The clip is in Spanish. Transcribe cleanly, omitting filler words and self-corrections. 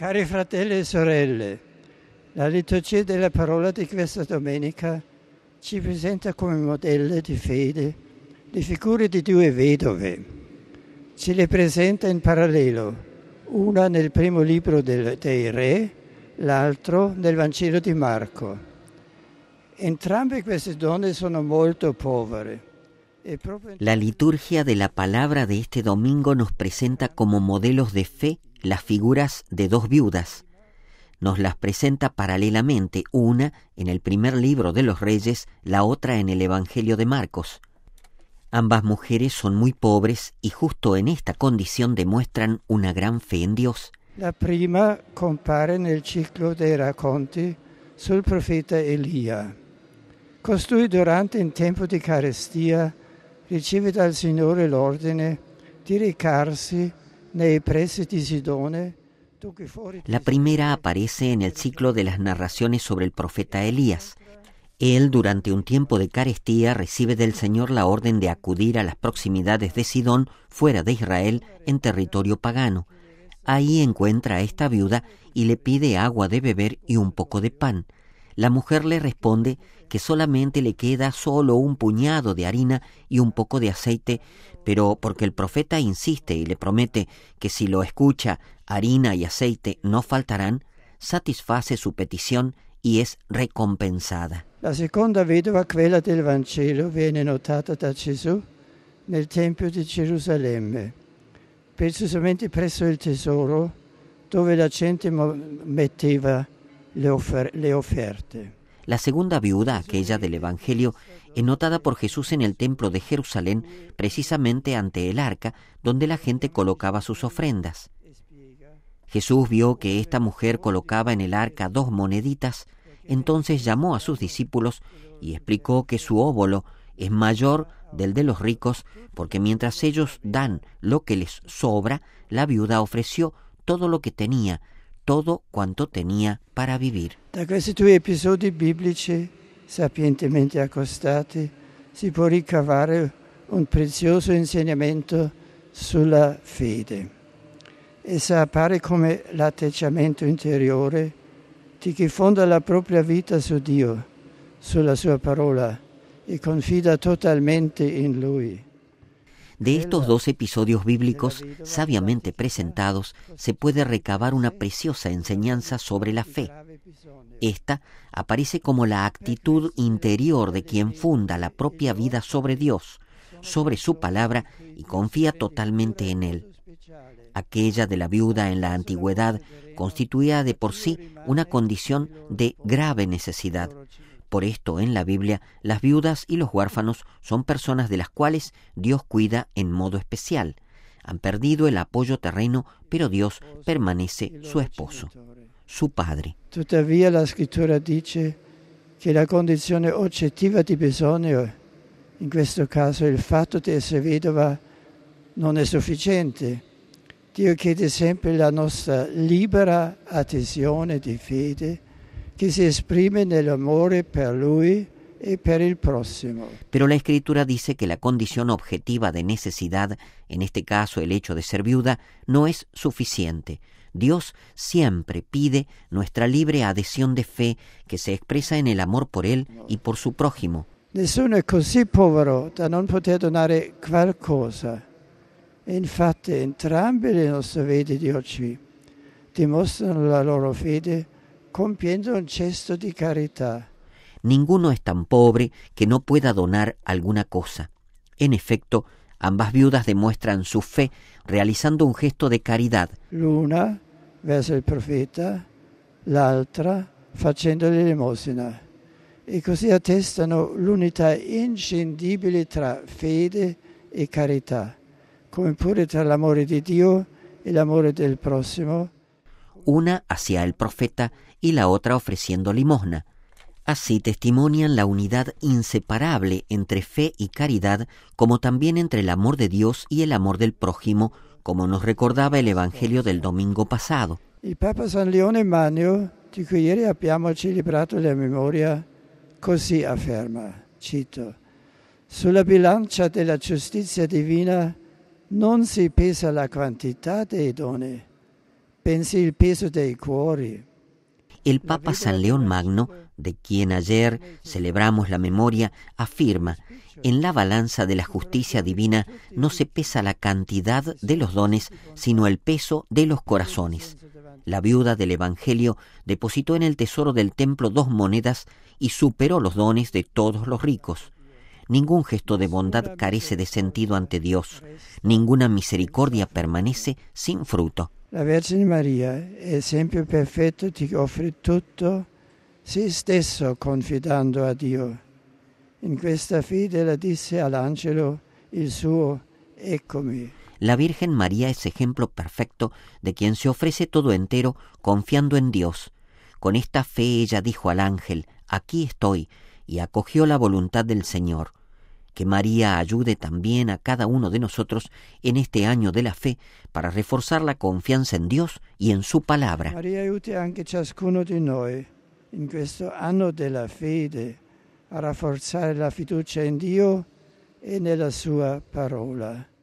Cari fratelli e sorelle, la liturgia della parola di questa domenica ci presenta come modello di fede le figure di due vedove. Ce le presenta in parallelo, una nel primo libro dei Re, l'altro nel Vangelo di Marco. Entrambe queste donne sono molto povere. La liturgia de la palabra de este domingo nos presenta como modelos de fe las figuras de dos viudas. Nos las presenta paralelamente, una en el primer libro de los Reyes, la otra en el Evangelio de Marcos. Ambas mujeres son muy pobres y justo en esta condición demuestran una gran fe en Dios. La prima compare nel ciclo dei racconti sul profeta Elia. Costui durante un tempo di carestia riceve dal Signore l'ordine di recarsi nei pressi di Sidone. La primera aparece en el ciclo de las narraciones sobre el profeta Elías. Él, durante un tiempo de carestía, recibe del Señor la orden de acudir a las proximidades de Sidón, fuera de Israel, en territorio pagano. Ahí encuentra a esta viuda y le pide agua de beber y un poco de pan. La mujer le responde que solamente le queda solo un puñado de harina y un poco de aceite, pero porque el profeta insiste y le promete que si lo escucha, harina y aceite no faltarán, satisface su petición y es recompensada. La seconda vedova, quella del Vangelo, viene notata da Gesù nel Tempio di Gerusalemme, precisamente presso il tesoro dove la gente metteva le offerte. La segunda viuda, aquella del Evangelio, es notada por Jesús en el templo de Jerusalén, precisamente ante el arca, donde la gente colocaba sus ofrendas. Jesús vio que esta mujer colocaba en el arca 2 moneditas, entonces llamó a sus discípulos y explicó que su óbolo es mayor del de los ricos, porque mientras ellos dan lo que les sobra, la viuda ofreció todo lo que tenía, todo quanto tenía para vivir. Da questi due episodi biblici, sapientemente accostati, si può ricavare un prezioso insegnamento sulla fede. Essa appare come l'atteggiamento interiore di chi fonda la propria vita su Dio, sulla sua parola e confida totalmente in Lui. De estos 2 episodios bíblicos sabiamente presentados se puede recabar una preciosa enseñanza sobre la fe. Esta aparece como la actitud interior de quien funda la propia vida sobre Dios, sobre su palabra y confía totalmente en Él. Aquella de la viuda en la antigüedad constituía de por sí una condición de grave necesidad. Por esto, en la Biblia, las viudas y los huérfanos son personas de las cuales Dios cuida en modo especial. Han perdido el apoyo terreno, pero Dios permanece su esposo, su padre. Tuttavia la scrittura dice che la condizione oggettiva di bisogno, in questo caso il fatto di essere vedova, non è sufficiente. Dio chiede sempre la nostra libera adesione di fede, que se exprime en el amor per Lui y per el próximo. Pero la Escritura dice que la condición objetiva de necesidad, en este caso el hecho de ser viuda, no es suficiente. Dios siempre pide nuestra libre adhesión de fe que se expresa en el amor por Él y por su prójimo. Nessuno è così povero da non poter donare qualcosa. E infatti entrambe le nostre vede di oggi dimostrano la loro fede compiendo un gesto di carità. Ninguno es tan pobre que no pueda donar alguna cosa. En efecto, ambas viudas demuestran su fe realizando un gesto de caridad. L'una verso il profeta, l'altra facendo l'elemosina. E così attestano l'unità inscindibile tra fede e carità, come pure tra l'amore di Dio e l'amore del prossimo. Una hacia el profeta y la otra ofreciendo limosna. Así testimonian la unidad inseparable entre fe y caridad, como también entre el amor de Dios y el amor del prójimo, como nos recordaba el Evangelio del domingo pasado. Il Papa San Leone Magno, di cui ieri abbiamo celebrato la memoria, così afferma, cito, sulla bilancia della giustizia divina non si pesa la quantità dei doni, bensì il peso dei cuori. El Papa San León Magno, de quien ayer celebramos la memoria, afirma: en la balanza de la justicia divina no se pesa la cantidad de los dones, sino el peso de los corazones. La viuda del Evangelio depositó en el tesoro del templo 2 monedas y superó los dones de todos los ricos. Ningún gesto de bondad carece de sentido ante Dios. Ninguna misericordia permanece sin fruto. La Vergine Maria, esempio perfetto, ti offre tutto, se stesso confidando a Dio. In questa fede la disse all'angelo il suo eccomi. La Virgen María es ejemplo perfecto de quien se ofrece todo entero confiando en Dios. Con esta fe ella dijo al ángel: aquí estoy, y acogió la voluntad del Señor. Que María ayude también a cada uno de nosotros en este año de la fe para reforzar la confianza en Dios y en su palabra. Maria aiuti anche ciascuno di noi in questo anno della fede a rafforzare la fiducia in Dio e nella sua parola.